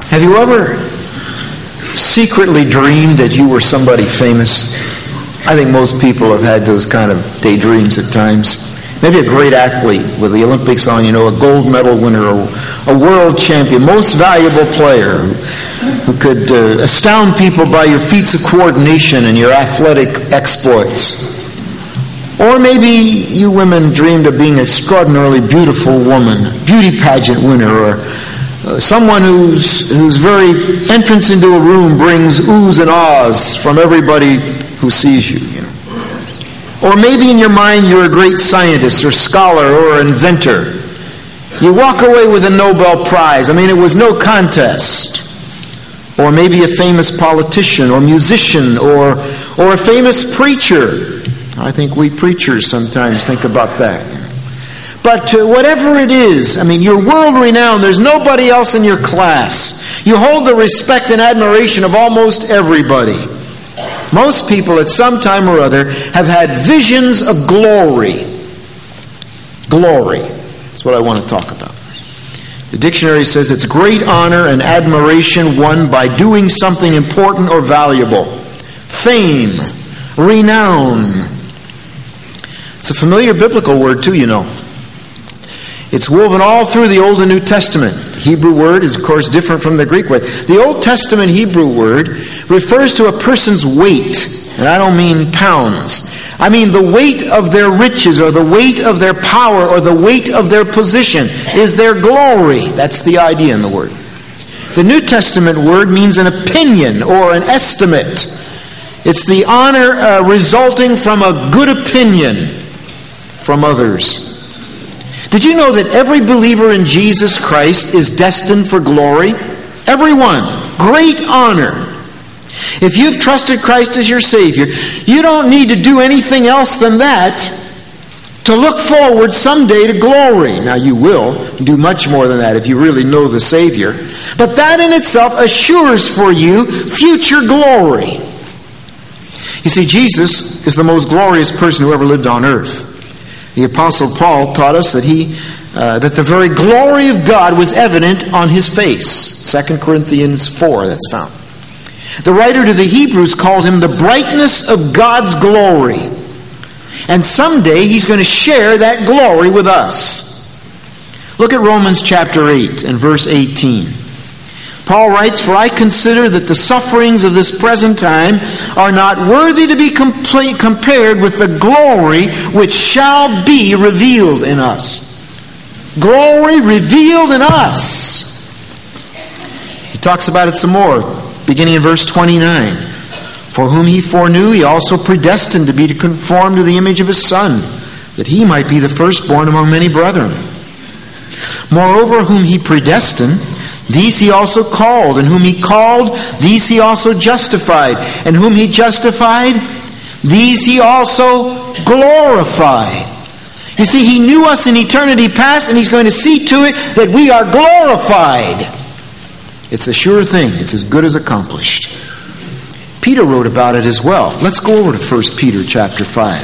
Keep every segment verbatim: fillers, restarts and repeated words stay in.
Have you ever secretly dreamed that you were somebody famous? I think most people have had those kind of daydreams at times. Maybe a great athlete with the Olympics on, you know, a gold medal winner, or a world champion, most valuable player who could uh, astound people by your feats of coordination and your athletic exploits. Or maybe you women dreamed of being an extraordinarily beautiful woman, beauty pageant winner, or uh, someone whose whose very entrance into a room brings oohs and ahs from everybody who sees you, you know. Or maybe in your mind you're a great scientist or scholar or inventor. You walk away with a Nobel Prize. I mean, it was no contest. Or maybe a famous politician or musician or or a famous preacher. I think we preachers sometimes think about that. But uh, whatever it is, I mean, you're world-renowned. There's nobody else in your class. You hold the respect and admiration of almost everybody. Most people at some time or other have had visions of glory. Glory. That's what I want to talk about. The dictionary says it's great honor and admiration won by doing something important or valuable. Fame. Renown. It's a familiar biblical word too, you know. It's woven all through the Old and New Testament. The Hebrew word is, of course, different from the Greek word. The Old Testament Hebrew word refers to a person's weight. And I don't mean pounds. I mean the weight of their riches, or the weight of their power, or the weight of their position is their glory. That's the idea in the word. The New Testament word means an opinion or an estimate. It's the honor uh, resulting from a good opinion from others. Did you know that every believer in Jesus Christ is destined for glory? Everyone. Great honor. If you've trusted Christ as your Savior, you don't need to do anything else than that to look forward someday to glory. Now you will do much more than that if you really know the Savior. But that in itself assures for you future glory. You see, Jesus is the most glorious person who ever lived on earth. The Apostle Paul taught us that he, uh, that the very glory of God was evident on his face. Second Corinthians four, that's found. The writer to the Hebrews called him the brightness of God's glory. And someday he's going to share that glory with us. Look at Romans chapter eight and verse eighteen. Paul writes, "For I consider that the sufferings of this present time are not worthy to be compla- compared with the glory which shall be revealed in us." Glory revealed in us. He talks about it some more, beginning in verse twenty-nine. "For whom he foreknew, he also predestined to be conformed to the image of his Son, that he might be the firstborn among many brethren. Moreover, whom he predestined, these he also called, and whom he called, these he also justified, and whom he justified, these he also glorified." You see, he knew us in eternity past, and he's going to see to it that we are glorified. It's a sure thing. It's as good as accomplished. Peter wrote about it as well. Let's go over to First Peter chapter five.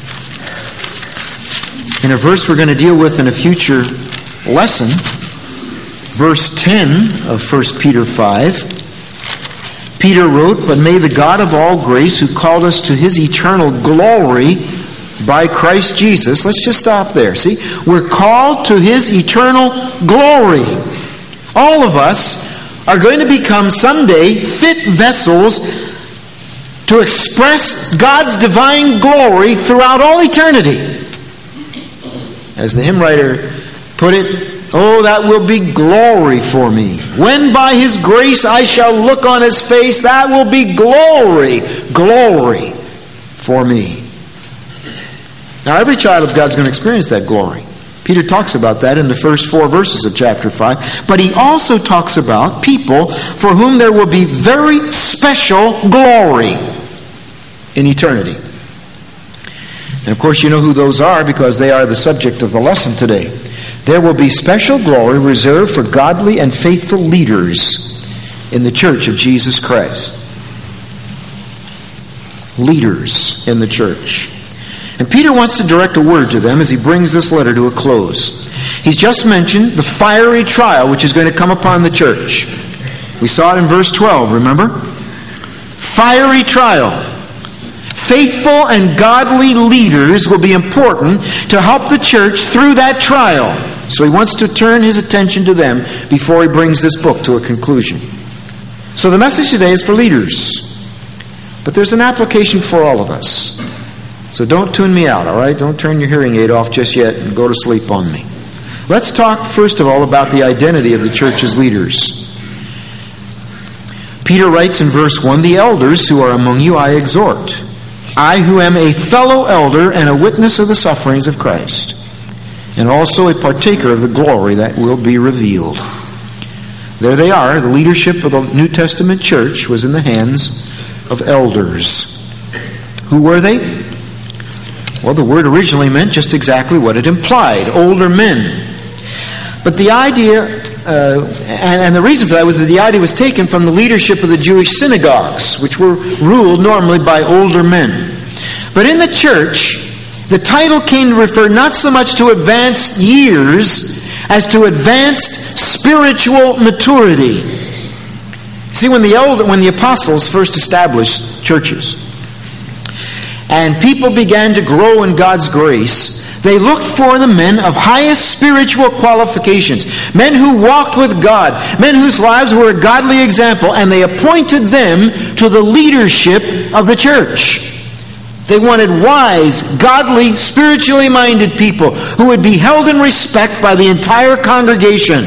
In a verse we're going to deal with in a future lesson, verse ten of First Peter five, Peter wrote, "But may the God of all grace, who called us to his eternal glory by Christ Jesus," let's just stop there. See, we're called to his eternal glory. All of us are going to become someday fit vessels to express God's divine glory throughout all eternity. As the hymn writer put it, "Oh, that will be glory for me. When by his grace I shall look on his face, that will be glory, glory for me." Now, every child of God is going to experience that glory. Peter talks about that in the first four verses of chapter five. But he also talks about people for whom there will be very special glory in eternity. And of course you know who those are, because they are the subject of the lesson today. There will be special glory reserved for godly and faithful leaders in the church of Jesus Christ. Leaders in the church. And Peter wants to direct a word to them as he brings this letter to a close. He's just mentioned the fiery trial which is going to come upon the church. We saw it in verse twelve, remember? Fiery trial. Faithful and godly leaders will be important to help the church through that trial. So he wants to turn his attention to them before he brings this book to a conclusion. So the message today is for leaders. But there's an application for all of us. So don't tune me out, all right? Don't turn your hearing aid off just yet and go to sleep on me. Let's talk first of all about the identity of the church's leaders. Peter writes in verse one, "The elders who are among you I exhort, I who am a fellow elder and a witness of the sufferings of Christ, and also a partaker of the glory that will be revealed." There they are. The leadership of the New Testament church was in the hands of elders. Who were they? Well, the word originally meant just exactly what it implied, older men. But the idea, uh, and, and the reason for that was that the idea was taken from the leadership of the Jewish synagogues, which were ruled normally by older men. But in the church, the title came to refer not so much to advanced years as to advanced spiritual maturity. See, when the elder, when the apostles first established churches, and people began to grow in God's grace, they looked for the men of highest spiritual qualifications, men who walked with God, men whose lives were a godly example, and they appointed them to the leadership of the church. They wanted wise, godly, spiritually minded people who would be held in respect by the entire congregation,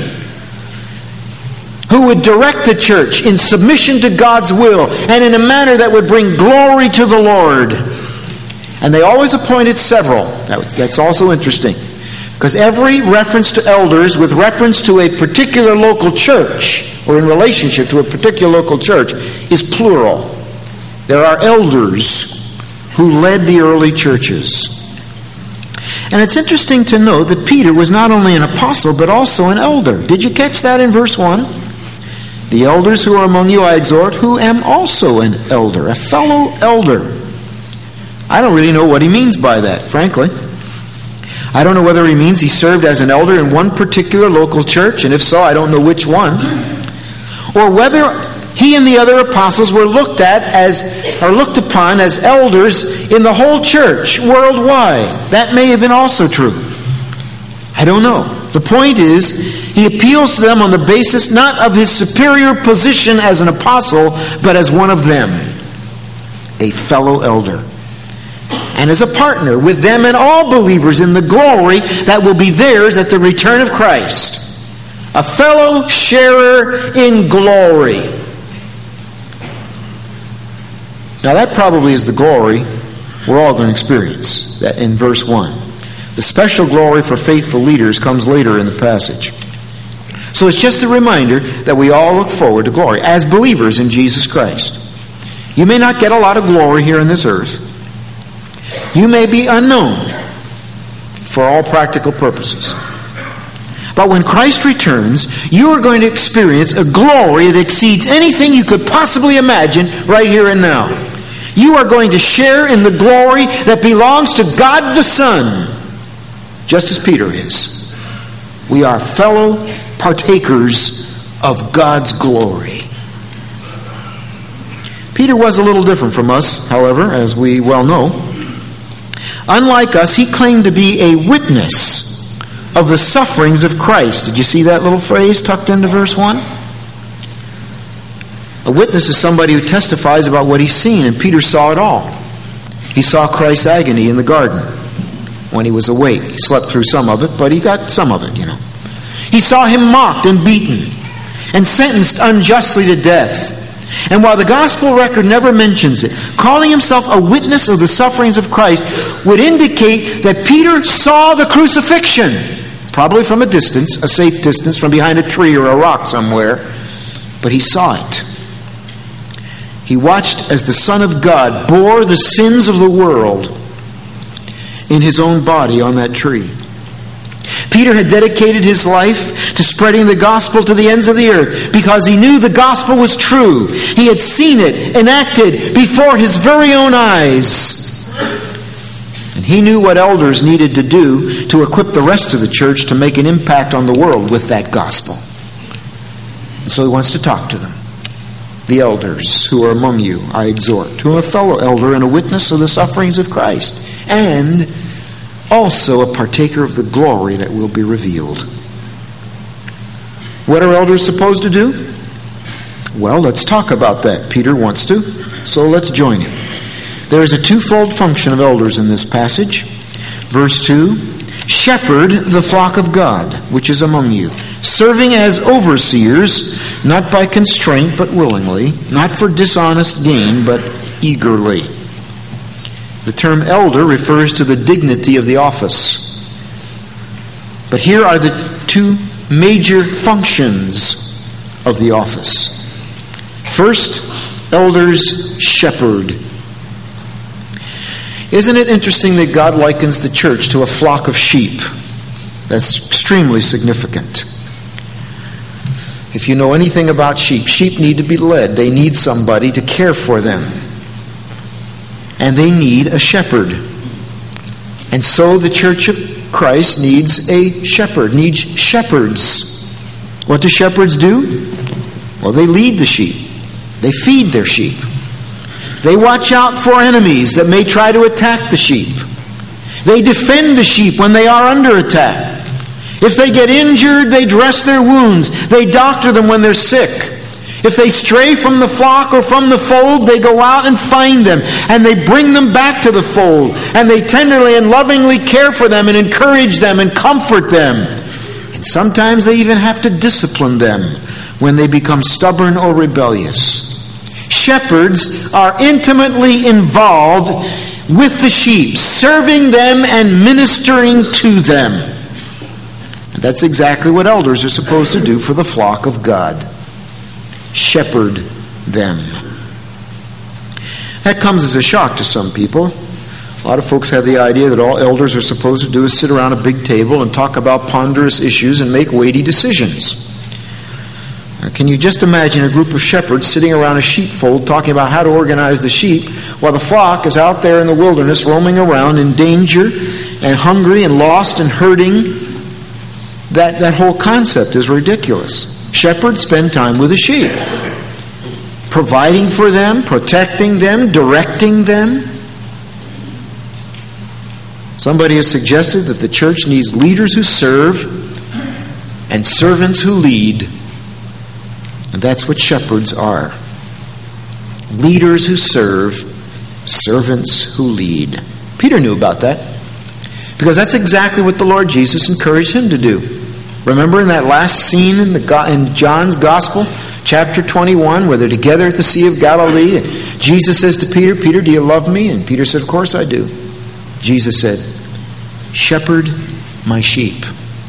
who would direct the church in submission to God's will and in a manner that would bring glory to the Lord. And they always appointed several. That was, that's also interesting, because every reference to elders with reference to a particular local church or in relationship to a particular local church is plural. There are elders who led the early churches. And it's interesting to note that Peter was not only an apostle but also an elder. Did you catch that in verse one? "The elders who are among you I exhort, who am also an elder," a fellow elder. I don't really know what he means by that, frankly. I don't know whether he means he served as an elder in one particular local church, and if so, I don't know which one. Or whether he and the other apostles were looked at as, or looked upon as elders in the whole church worldwide. That may have been also true. I don't know. The point is, he appeals to them on the basis not of his superior position as an apostle, but as one of them, a fellow elder, and as a partner with them and all believers in the glory that will be theirs at the return of Christ. A fellow sharer in glory. Now that probably is the glory we're all going to experience, that in verse one. The special glory for faithful leaders comes later in the passage. So it's just a reminder that we all look forward to glory as believers in Jesus Christ. You may not get a lot of glory here on this earth. You may be unknown for all practical purposes. But when Christ returns, you are going to experience a glory that exceeds anything you could possibly imagine right here and now. You are going to share in the glory that belongs to God the Son, just as Peter is. We are fellow partakers of God's glory. Peter was a little different from us, however, as we well know. Unlike us, he claimed to be a witness of the sufferings of Christ. Did you see that little phrase tucked into verse one? A witness is somebody who testifies about what he's seen, and Peter saw it all. He saw Christ's agony in the garden when he was awake. He slept through some of it, but he got some of it, you know. He saw him mocked and beaten and sentenced unjustly to death. And while the gospel record never mentions it, calling himself a witness of the sufferings of Christ would indicate that Peter saw the crucifixion, probably from a distance, a safe distance, from behind a tree or a rock somewhere, but he saw it. He watched as the Son of God bore the sins of the world in his own body on that tree. Peter had dedicated his life to spreading the gospel to the ends of the earth because he knew the gospel was true. He had seen it enacted before his very own eyes. And he knew what elders needed to do to equip the rest of the church to make an impact on the world with that gospel. And so he wants to talk to them. The elders who are among you, I exhort, to a fellow elder and a witness of the sufferings of Christ, and also a partaker of the glory that will be revealed. What are elders supposed to do? Well, let's talk about that. Peter wants to, so let's join him. There is a twofold function of elders in this passage. Verse two, shepherd the flock of God, which is among you, serving as overseers, not by constraint, but willingly, not for dishonest gain, but eagerly. The term elder refers to the dignity of the office. But here are the two major functions of the office. First, elders shepherd. Isn't it interesting that God likens the church to a flock of sheep? That's extremely significant. If you know anything about sheep, sheep need to be led. They need somebody to care for them. And they need a shepherd. And so the Church of Christ needs a shepherd, needs shepherds. What do shepherds do? Well, they lead the sheep. They feed their sheep. They watch out for enemies that may try to attack the sheep. They defend the sheep when they are under attack. If they get injured, they dress their wounds. They doctor them when they're sick. If they stray from the flock or from the fold, they go out and find them, and they bring them back to the fold, and they tenderly and lovingly care for them and encourage them and comfort them. And sometimes they even have to discipline them when they become stubborn or rebellious. Shepherds are intimately involved with the sheep, serving them and ministering to them. And that's exactly what elders are supposed to do for the flock of God. Shepherd them. That comes as a shock to some people. A lot of folks have the idea that all elders are supposed to do is sit around a big table and talk about ponderous issues and make weighty decisions. Now, can you just imagine a group of shepherds sitting around a sheepfold talking about how to organize the sheep while the flock is out there in the wilderness roaming around in danger and hungry and lost and hurting? That, that whole concept is ridiculous. Shepherds spend time with the sheep, providing for them, protecting them, directing them. Somebody has suggested that the church needs leaders who serve and servants who lead. And that's what shepherds are. Leaders who serve, servants who lead. Peter knew about that, because that's exactly what the Lord Jesus encouraged him to do. Remember in that last scene in, the, in John's Gospel, chapter twenty-one, where they're together at the Sea of Galilee, and Jesus says to Peter, Peter, do you love me? And Peter said, of course I do. Jesus said, shepherd my sheep.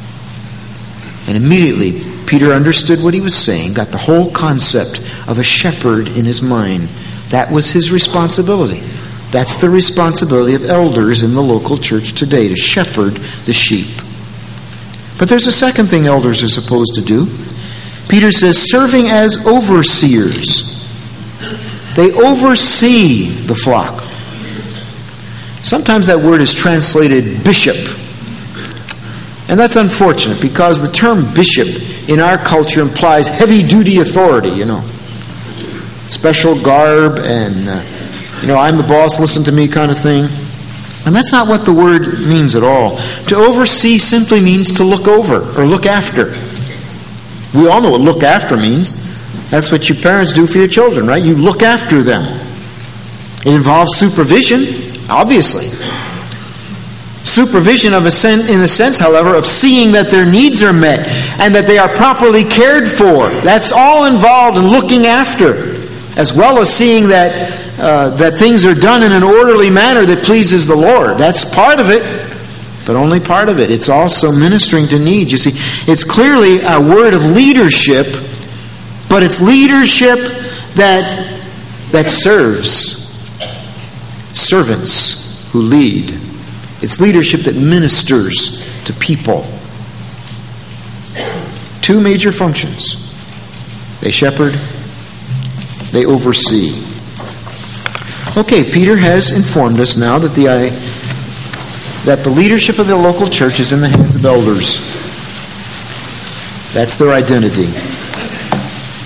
And immediately, Peter understood what he was saying, got the whole concept of a shepherd in his mind. That was his responsibility. That's the responsibility of elders in the local church today, to shepherd the sheep. But there's a second thing elders are supposed to do. Peter says, serving as overseers. They oversee the flock. Sometimes that word is translated bishop. And that's unfortunate, because the term bishop in our culture implies heavy-duty authority, you know. Special garb and, uh, you know, I'm the boss, listen to me kind of thing. And that's not what the word means at all. To oversee simply means to look over or look after. We all know what look after means. That's what your parents do for your children, right? You look after them. It involves supervision, obviously. Supervision of a sen- in the sense, however, of seeing that their needs are met and that they are properly cared for. That's all involved in looking after, as well as seeing that uh, that things are done in an orderly manner that pleases the Lord. That's part of it, but only part of it. It's also ministering to needs. You see, it's clearly a word of leadership, but it's leadership that that serves. Servants who lead. It's leadership that ministers to people. Two major functions. They shepherd, they oversee. Okay, Peter has informed us now that the uh, that the leadership of the local church is in the hands of elders. That's their identity.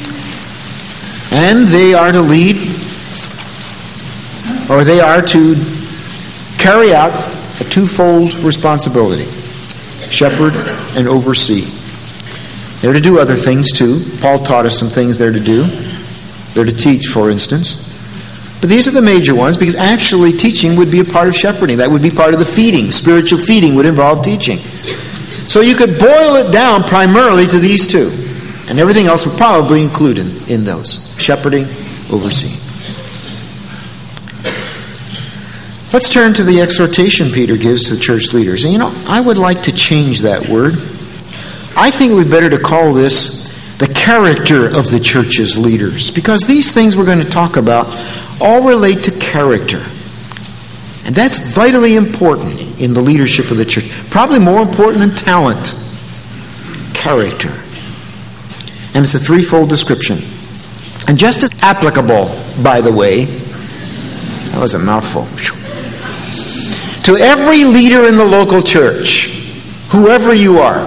And they are to lead, or they are to carry out a twofold responsibility: shepherd and oversee. They're to do other things too. Paul taught us some things they're to do. They're to teach, for instance. But these are the major ones, because actually teaching would be a part of shepherding. That would be part of the feeding. Spiritual feeding would involve teaching. So you could boil it down primarily to these two. And everything else would probably include in, in those. Shepherding, overseeing. Let's turn to the exhortation Peter gives to the church leaders. And you know, I would like to change that word. I think it would be better to call this the character of the church's leaders. Because these things we're going to talk about all relate to character. And that's vitally important in the leadership of the church. Probably more important than talent. Character. And it's a threefold description. And just as applicable, by the way, that was a mouthful, to every leader in the local church, whoever you are,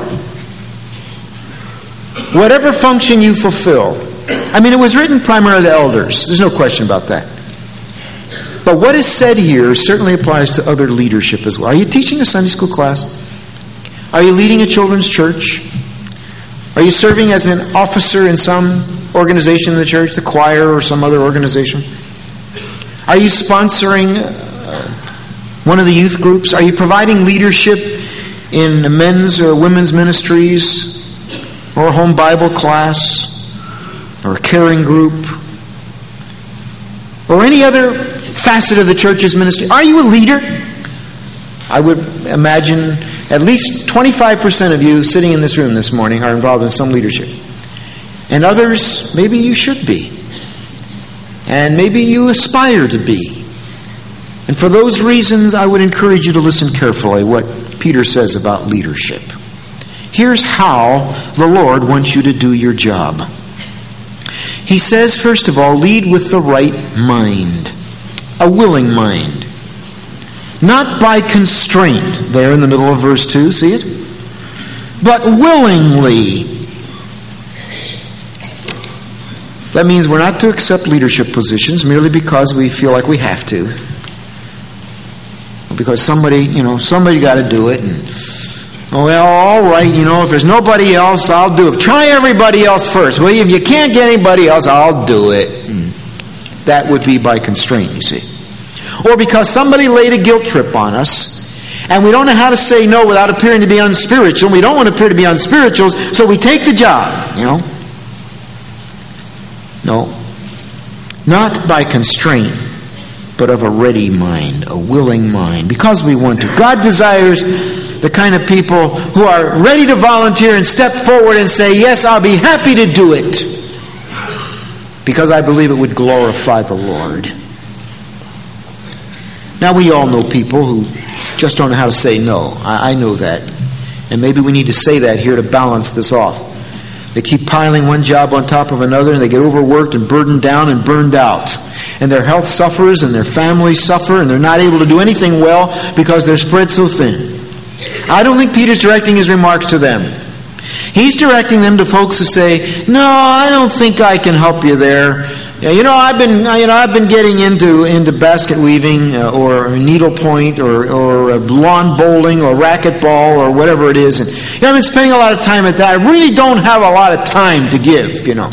whatever function you fulfill. I mean, it was written primarily to elders. There's no question about that. But what is said here certainly applies to other leadership as well. Are you teaching a Sunday school class? Are you leading a children's church? Are you serving as an officer in some organization in the church, the choir or some other organization? Are you sponsoring uh, one of the youth groups? Are you providing leadership in men's or women's ministries or a home Bible class or a caring group or any other facet of the church's ministry? Are you a leader? I would imagine at least twenty-five percent of you sitting in this room this morning are involved in some leadership. And others, maybe you should be. And maybe you aspire to be. And for those reasons, I would encourage you to listen carefully what Peter says about leadership. Here's how the Lord wants you to do your job. He says, first of all, lead with the right mind. A willing mind. Not by constraint, there in the middle of verse two, see it? But willingly. That means we're not to accept leadership positions merely because we feel like we have to. Because somebody, you know, somebody got to do it. And, oh, well, all right, you know, if there's nobody else, I'll do it. Try everybody else first. Well, if you can't get anybody else, I'll do it. And that would be by constraint, you see. Or because somebody laid a guilt trip on us, and we don't know how to say no without appearing to be unspiritual. We don't want to appear to be unspiritual, so we take the job, you know. No. Not by constraint, but of a ready mind, a willing mind, because we want to. God desires the kind of people who are ready to volunteer and step forward and say, yes, I'll be happy to do it, because I believe it would glorify the Lord. Now, we all know people who just don't know how to say no. I, I know that. And maybe we need to say that here to balance this off. They keep piling one job on top of another, and they get overworked and burdened down and burned out. And their health suffers, and their families suffer, and they're not able to do anything well because they're spread so thin. I don't think Peter's directing his remarks to them. He's directing them to folks who say, no, I don't think I can help you there. You know, I've been, you know, I've been getting into into basket weaving uh, or needlepoint or or uh, lawn bowling or racquetball or whatever it is, and you know, I've been spending a lot of time at that. I really don't have a lot of time to give, you know.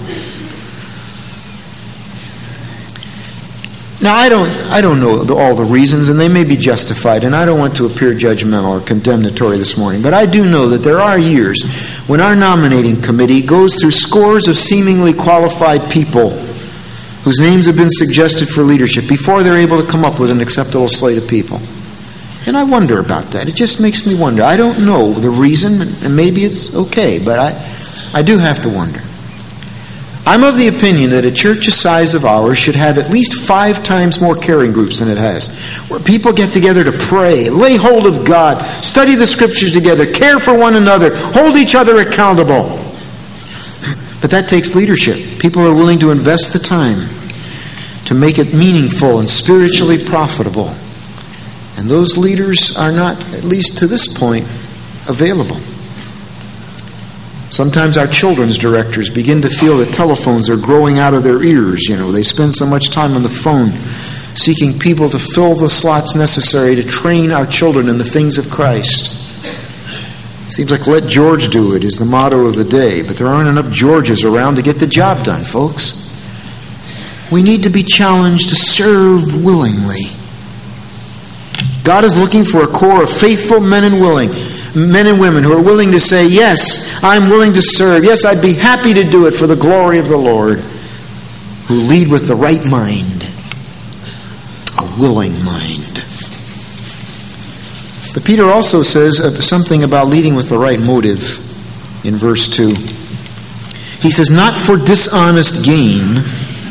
Now, I don't, I don't know the, all the reasons, and they may be justified, and I don't want to appear judgmental or condemnatory this morning, but I do know that there are years when our nominating committee goes through scores of seemingly qualified people whose names have been suggested for leadership before they're able to come up with an acceptable slate of people. And I wonder about that. It just makes me wonder. I don't know the reason, and maybe it's okay, but I, I do have to wonder. I'm of the opinion that a church the size of ours should have at least five times more caring groups than it has, where people get together to pray, lay hold of God, study the Scriptures together, care for one another, hold each other accountable. But that takes leadership. People are willing to invest the time to make it meaningful and spiritually profitable. And those leaders are not, at least to this point, available. Sometimes our children's directors begin to feel that telephones are growing out of their ears. You know, they spend so much time on the phone seeking people to fill the slots necessary to train our children in the things of Christ. Seems like let George do it is the motto of the day, but there aren't enough Georges around to get the job done, folks. We need to be challenged to serve willingly. God is looking for a core of faithful men and willing, men and women who are willing to say, yes, I'm willing to serve. Yes, I'd be happy to do it for the glory of the Lord. Who lead with the right mind, a willing mind. But Peter also says something about leading with the right motive in verse two. He says, not for dishonest gain,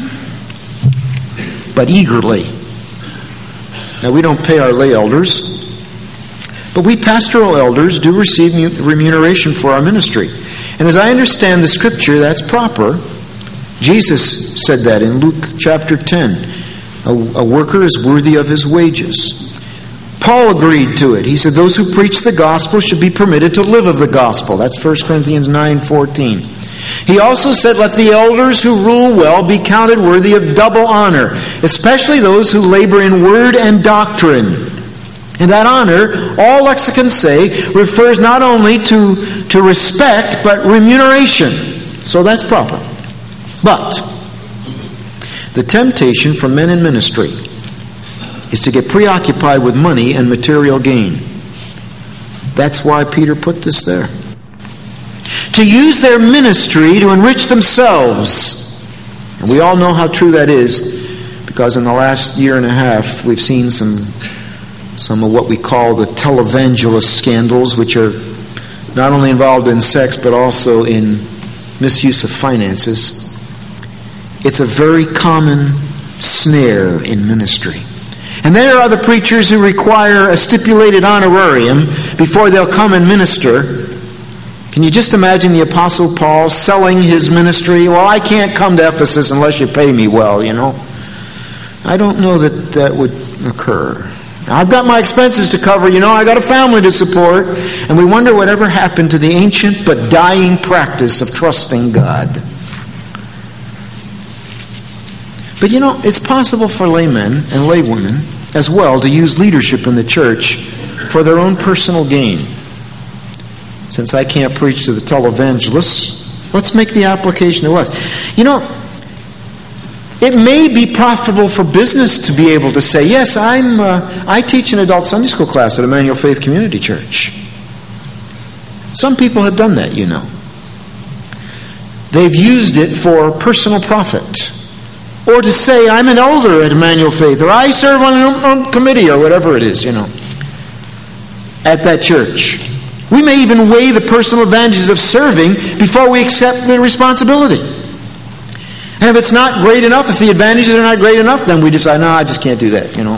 but eagerly. Now, we don't pay our lay elders, but we pastoral elders do receive remuneration for our ministry. And as I understand the Scripture, that's proper. Jesus said that in Luke chapter ten. A, a worker is worthy of his wages. Paul agreed to it. He said those who preach the gospel should be permitted to live of the gospel. That's First Corinthians nine fourteen. He also said, let the elders who rule well be counted worthy of double honor, especially those who labor in word and doctrine. And that honor, all lexicons say, refers not only to, to respect, but remuneration. So that's proper. But the temptation for men in ministry is to get preoccupied with money and material gain. That's why Peter put this there. To use their ministry to enrich themselves. And we all know how true that is, because in the last year and a half we've seen some some of what we call the televangelist scandals, which are not only involved in sex but also in misuse of finances. It's a very common snare in ministry. And there are the preachers who require a stipulated honorarium before they'll come and minister. Can you just imagine the Apostle Paul selling his ministry? Well, I can't come to Ephesus unless you pay me well, you know. I don't know that that would occur. I've got my expenses to cover, you know, I got a family to support. And we wonder whatever happened to the ancient but dying practice of trusting God. But you know, it's possible for laymen and laywomen as well to use leadership in the church for their own personal gain. Since I can't preach to the televangelists, let's make the application to us. You know, it may be profitable for business to be able to say, yes, I'm, uh, I teach an adult Sunday school class at Emmanuel Faith Community Church. Some people have done that, you know. They've used it for personal profit. Or to say, I'm an elder at Emmanuel Faith, or I serve on a committee, or whatever it is, you know, at that church. We may even weigh the personal advantages of serving before we accept the responsibility. And if it's not great enough, if the advantages are not great enough, then we decide, no, I just can't do that, you know.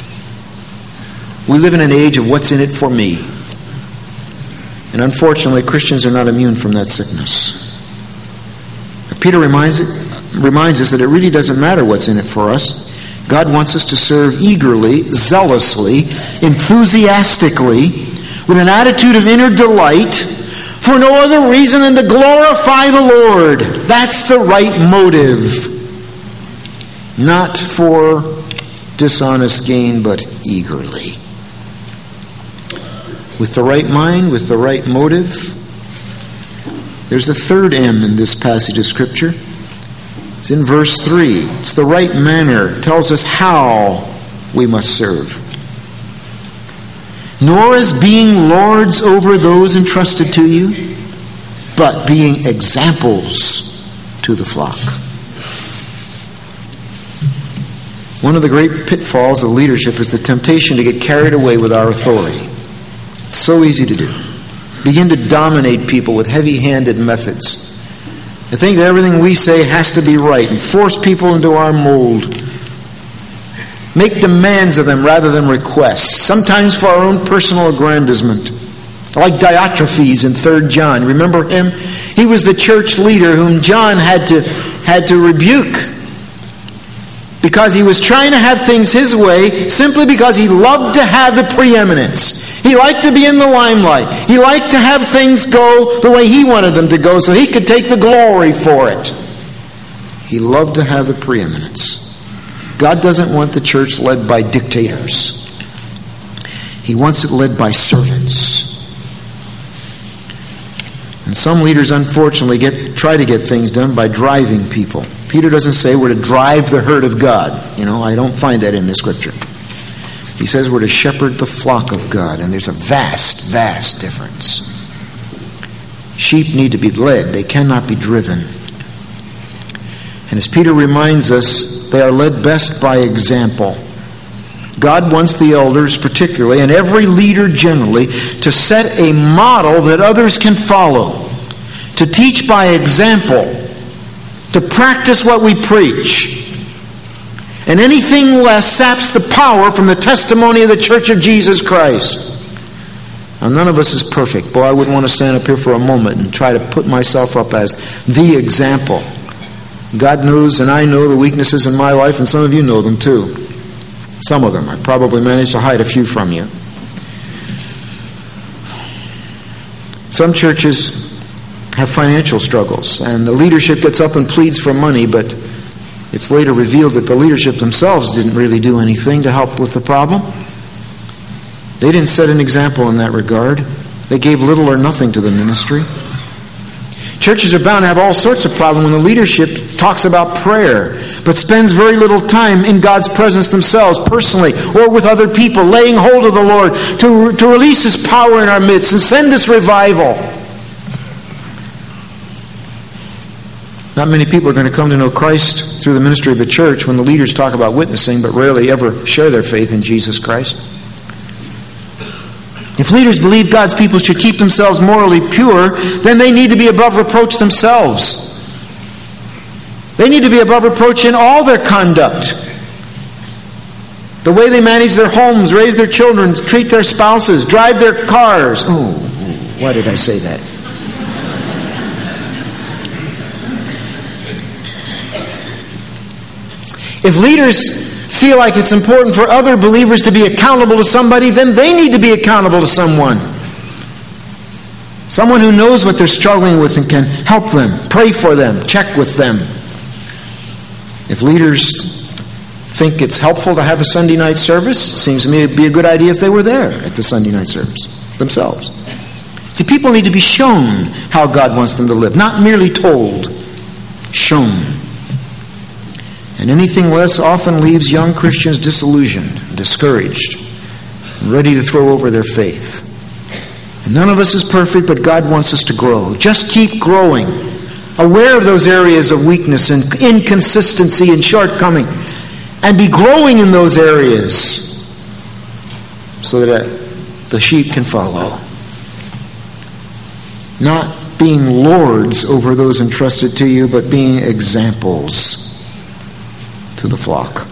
We live in an age of what's in it for me. And unfortunately, Christians are not immune from that sickness. But Peter reminds it, reminds us that it really doesn't matter what's in it for us. God wants us to serve eagerly, zealously, enthusiastically, with an attitude of inner delight, for no other reason than to glorify the Lord. That's the right motive. Not for dishonest gain, but eagerly. With the right mind, with the right motive. There's the third M in this passage of Scripture. It's in verse three. It's the right manner. It tells us how we must serve. Nor as being lords over those entrusted to you, but being examples to the flock. One of the great pitfalls of leadership is the temptation to get carried away with our authority. It's so easy to do. Begin to dominate people with heavy-handed methods. I think that everything we say has to be right and force people into our mold. Make demands of them rather than requests, sometimes for our own personal aggrandizement. Like Diotrephes in Third John. Remember him? He was the church leader whom John had to, had to rebuke. because he was trying to have things his way, simply because he loved to have the preeminence. He liked to be in the limelight. He liked to have things go the way he wanted them to go so he could take the glory for it. He loved to have the preeminence. God doesn't want the church led by dictators. He wants it led by servants. And some leaders, unfortunately, get try to get things done by driving people. Peter doesn't say we're to drive the herd of God. You know, I don't find that in the Scripture. He says we're to shepherd the flock of God, and there's a vast, vast difference. Sheep need to be led. They cannot be driven. And as Peter reminds us, they are led best by example. God wants the elders particularly, and every leader generally, to set a model that others can follow, to teach by example, to practice what we preach. And anything less saps the power from the testimony of the Church of Jesus Christ. Now, none of us is perfect. Boy, I wouldn't want to stand up here for a moment and try to put myself up as the example. God knows and I know the weaknesses in my life, and some of you know them too. Some of them. I probably managed to hide a few from you. Some churches have financial struggles, and the leadership gets up and pleads for money, but it's later revealed that the leadership themselves didn't really do anything to help with the problem. They didn't set an example in that regard. They gave little or nothing to the ministry. Churches are bound to have all sorts of problems when the leadership talks about prayer, but spends very little time in God's presence themselves, personally, or with other people, laying hold of the Lord to, to release His power in our midst and send us revival. Not many people are going to come to know Christ through the ministry of a church when the leaders talk about witnessing, but rarely ever share their faith in Jesus Christ. If leaders believe God's people should keep themselves morally pure, then they need to be above reproach themselves. They need to be above reproach in all their conduct. The way they manage their homes, raise their children, treat their spouses, drive their cars. Oh, why did I say that? If leaders feel like it's important for other believers to be accountable to somebody, then they need to be accountable to someone. Someone who knows what they're struggling with and can help them, pray for them, check with them. If leaders think it's helpful to have a Sunday night service, it seems to me it'd be a good idea if they were there at the Sunday night service themselves. See, people need to be shown how God wants them to live, not merely told, shown. And anything less often leaves young Christians disillusioned, discouraged, and ready to throw over their faith. And none of us is perfect, but God wants us to grow. Just keep growing, aware of those areas of weakness and inconsistency and shortcoming, and be growing in those areas so that the sheep can follow. Not being lords over those entrusted to you, but being examples to the flock.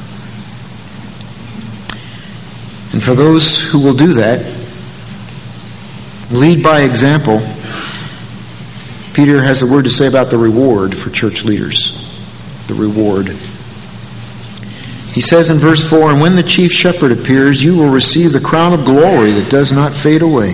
And for those who will do that, lead by example, Peter has a word to say about the reward for church leaders. The reward. He says in verse four, "And when the chief shepherd appears, you will receive the crown of glory that does not fade away."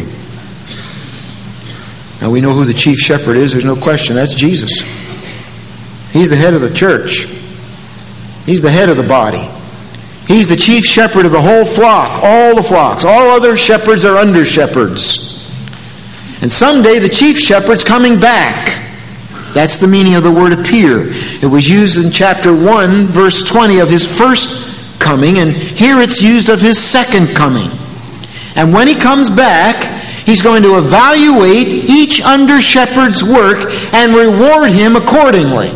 Now we know who the chief shepherd is, there's no question. That's Jesus. He's the head of the church. He's the head of the body. He's the chief shepherd of the whole flock, all the flocks. All other shepherds are under shepherds. And someday the chief shepherd's coming back. That's the meaning of the word appear. It was used in chapter one, verse twenty of His first coming, and here it's used of His second coming. And when He comes back, He's going to evaluate each under shepherd's work and reward him accordingly.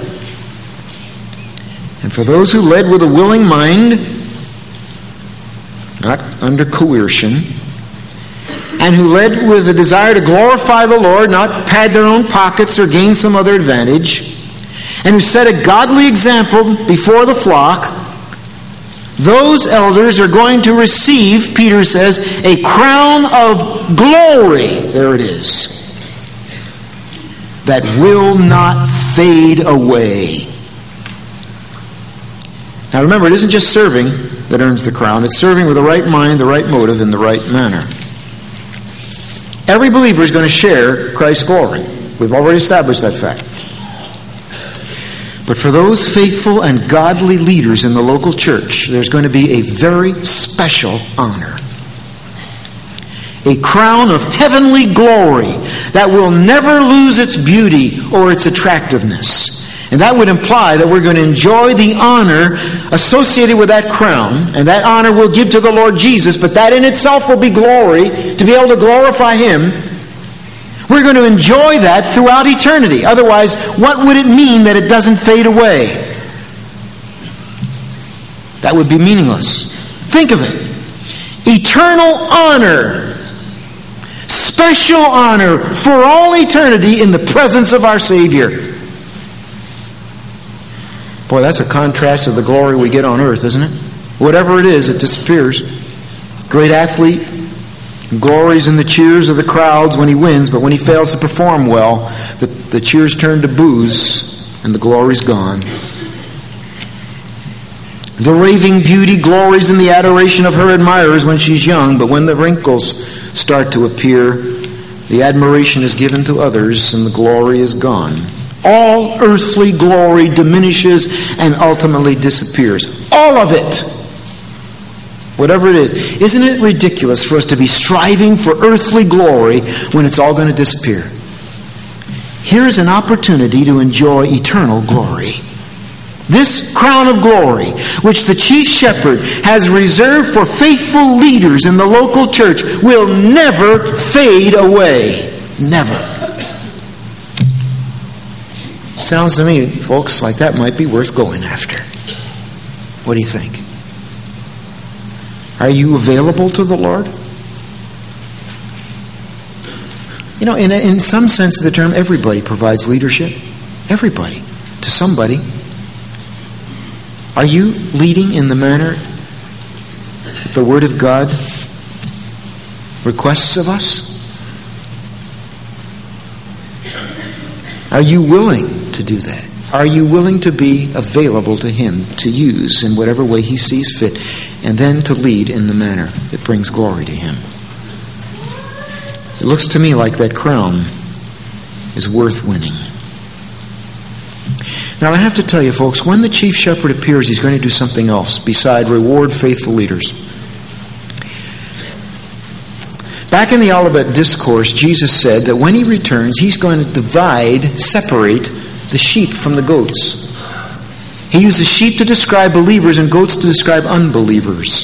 And for those who led with a willing mind, not under coercion, and who led with a desire to glorify the Lord, not pad their own pockets or gain some other advantage, and who set a godly example before the flock, those elders are going to receive, Peter says, a crown of glory. There it is. That will not fade away. Now remember, it isn't just serving that earns the crown. It's serving with the right mind, the right motive, in the right manner. Every believer is going to share Christ's glory. We've already established that fact. But for those faithful and godly leaders in the local church, there's going to be a very special honor. A crown of heavenly glory that will never lose its beauty or its attractiveness. And that would imply that we're going to enjoy the honor associated with that crown, and that honor we'll give to the Lord Jesus, but that in itself will be glory, to be able to glorify Him. We're going to enjoy that throughout eternity. Otherwise, what would it mean that it doesn't fade away? That would be meaningless. Think of it. Eternal honor. Special honor for all eternity in the presence of our Savior. Boy, that's a contrast to the glory we get on earth, isn't it? Whatever it is, it disappears. Great athlete glories in the cheers of the crowds when he wins, but when he fails to perform well, the, the cheers turn to boos and the glory's gone. The raving beauty glories in the adoration of her admirers when she's young, but when the wrinkles start to appear, the admiration is given to others and the glory is gone. All earthly glory diminishes and ultimately disappears. All of it. Whatever it is. Isn't it ridiculous for us to be striving for earthly glory when it's all going to disappear? Here is an opportunity to enjoy eternal glory. This crown of glory, which the chief shepherd has reserved for faithful leaders in the local church, will never fade away. Never. Sounds to me, folks, like that might be worth going after. What do you think? Are you available to the Lord? You know, in, in some sense of the term, everybody provides leadership. Everybody. To somebody. Are you leading in the manner that the Word of God requests of us? Are you willing to do that? Are you willing to be available to Him to use in whatever way He sees fit, and then to lead in the manner that brings glory to Him? It looks to me like that crown is worth winning. Now I have to tell you, folks, when the chief shepherd appears, he's going to do something else beside reward faithful leaders. Back in the Olivet Discourse, Jesus said that when He returns, He's going to divide, separate the sheep from the goats. He uses sheep to describe believers and goats to describe unbelievers.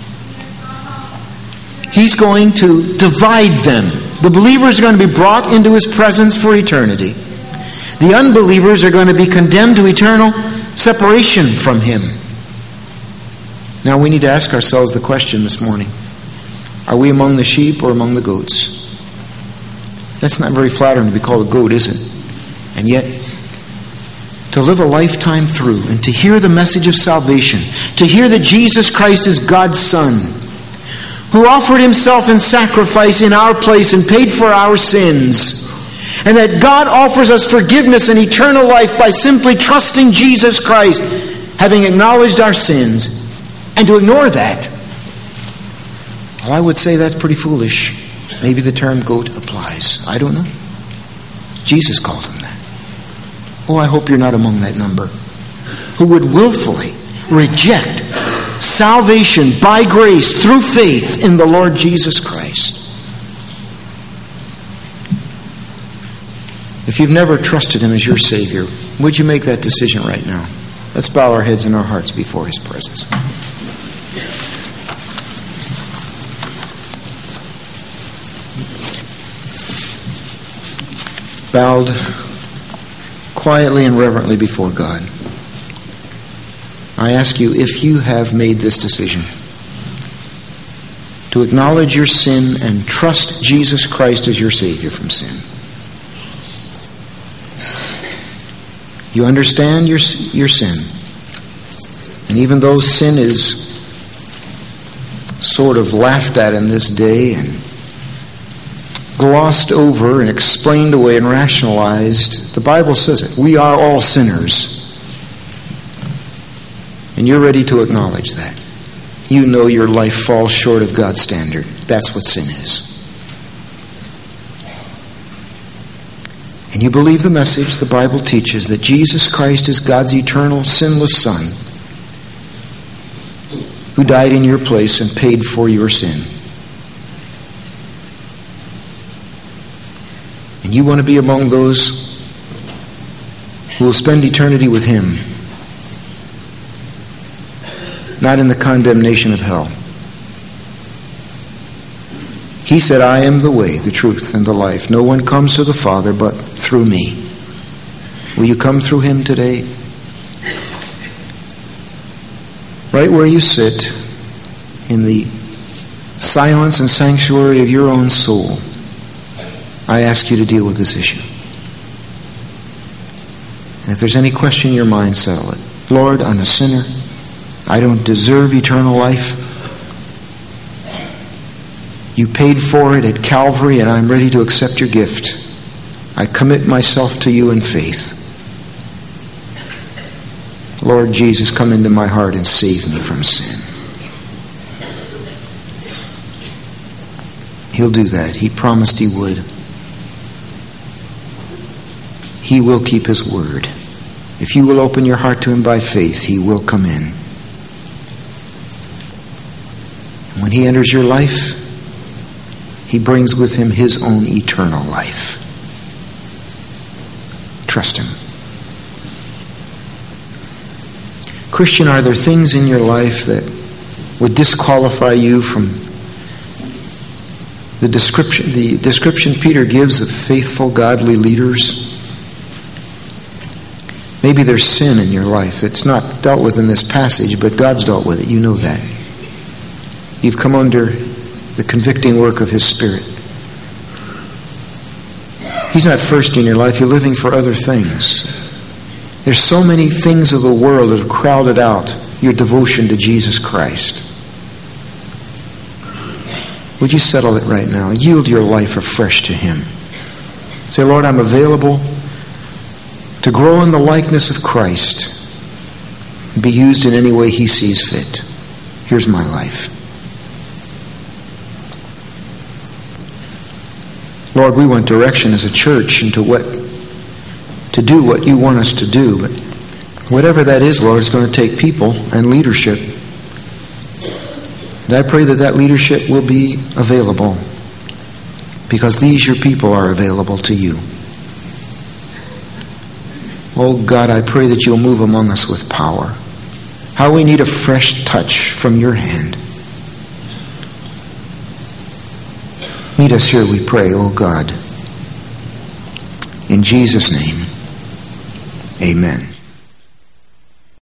He's going to divide them. The believers are going to be brought into His presence for eternity. The unbelievers are going to be condemned to eternal separation from Him. Now we need to ask ourselves the question this morning. Are we among the sheep or among the goats? That's not very flattering to be called a goat, is it? And yet, to live a lifetime through and to hear the message of salvation, to hear that Jesus Christ is God's Son, who offered Himself in sacrifice in our place and paid for our sins, and that God offers us forgiveness and eternal life by simply trusting Jesus Christ, having acknowledged our sins, and to ignore that, well, I would say that's pretty foolish. Maybe the term goat applies. I don't know. Jesus called Him that. Oh, I hope you're not among that number who would willfully reject salvation by grace through faith in the Lord Jesus Christ. If you've never trusted Him as your Savior, would you make that decision right now? Let's bow our heads and our hearts before His presence. Bowed quietly and reverently before God, I ask you, if you have made this decision to acknowledge your sin and trust Jesus Christ as your Savior from sin, you understand your, your sin, and even though sin is sort of laughed at in this day and glossed over and explained away and rationalized, the Bible says it. We are all sinners And you're ready to acknowledge that. You know your life falls short of God's standard. That's what sin is. And you believe the message the Bible teaches that Jesus Christ is God's eternal, sinless Son who died in your place and paid for your sin. And you want to be among those who will spend eternity with Him, not in the condemnation of hell. He said, I am the way, the truth, and the life. No one comes to the Father but through me. Will you come through Him today? Right where you sit, in the silence and sanctuary of your own soul, I ask you to deal with this issue. And if there's any question in your mind, settle it. Lord, I'm a sinner. I don't deserve eternal life. You paid for it at Calvary, and I'm ready to accept your gift. I commit myself to you in faith. Lord Jesus, come into my heart and save me from sin. He'll do that. He promised He would. He will keep His word. If you will open your heart to Him by faith, He will come in. And when He enters your life, He brings with Him His own eternal life. Trust Him. Christian, are there things in your life that would disqualify you from the description, the description Peter gives of faithful, godly leaders? Maybe there's sin in your life that's not dealt with in this passage, but God's dealt with it. You know that. You've come under the convicting work of His Spirit. He's not first in your life. You're living for other things. There's so many things of the world that have crowded out your devotion to Jesus Christ. Would you settle it right now? Yield your life afresh to Him. Say, Lord, I'm available to grow in the likeness of Christ and be used in any way He sees fit. Here's my life. Lord, we want direction as a church into what to do what you want us to do, but whatever that is, Lord, it's going to take people and leadership. And I pray that that leadership will be available, because these your people are available to you. Oh God, I pray that you'll move among us with power. How we need a fresh touch from your hand. Meet us here, we pray, oh God. In Jesus' name, amen.